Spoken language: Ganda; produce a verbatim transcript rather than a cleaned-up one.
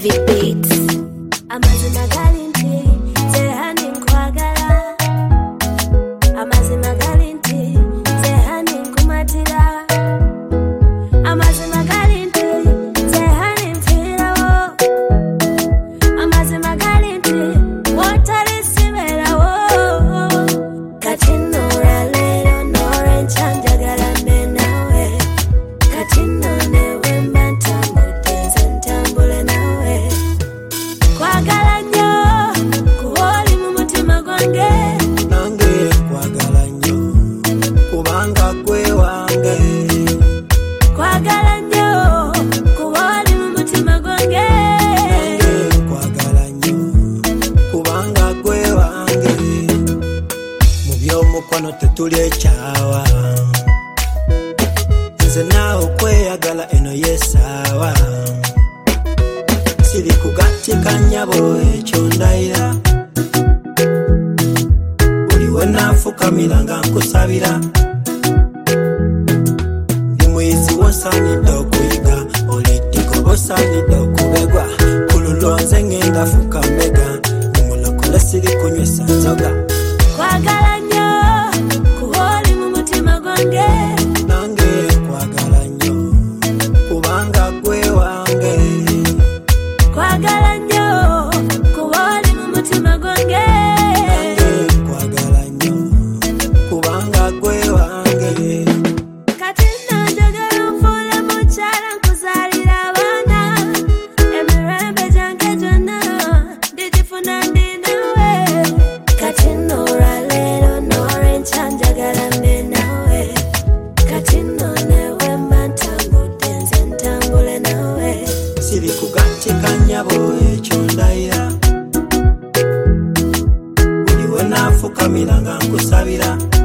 Heavy beats. Amazima galinti, zehani nkwagala. Amazima galinti, zehani nkumatira. Amazima galinti, zehani mpirawo. Amazima galinti, wotali simerawo. Katino ralero nore nchanjagala nenawe. Katino newe mbantambo tenze ntambule nawe. Kwagala nnyo kuwoli mu mutima gwange. Nange kwagala nnyo kubanga gwe wange. Kwagala nnyo kuwoli mu mutima gwange. Nange kwagala nnyo kubanga gwe wange. Mu by'omukono tetuli ekyawa, nze naawe okweyagala eno y'essaawa. Siri kugatika nnyabo ekyo ndayira, buli we naafukamira nga nkusabira. Ndi muyizi w'osaanidde okuyiga, oliddiko b'osaanidde okubegwa. Ku lulwo nze ngenda fuka mbega, ndi mulokole siri kunywesa nzoga. Kwagala nnyo kuwoli mu mutima gwange. Nange kwagala nnyo kubanga gwe wange. Kwagala nnyo kuwoli mu mutima gwange. Nange kwagala nnyo kubanga gwe wange. Kati nno njagala onfuule mukyala nkuzaalira abaana. Emirembe gyange gyonna ndigifuna ndi nawe. Kati nno olwaleero n'olwenkya njagala mbe nawe. Kati nno newe mba ntambudde nze ntambule nawe. Siri kugatika nnyabo ekyo ndayira, buli we naafukamira nga nkusabira.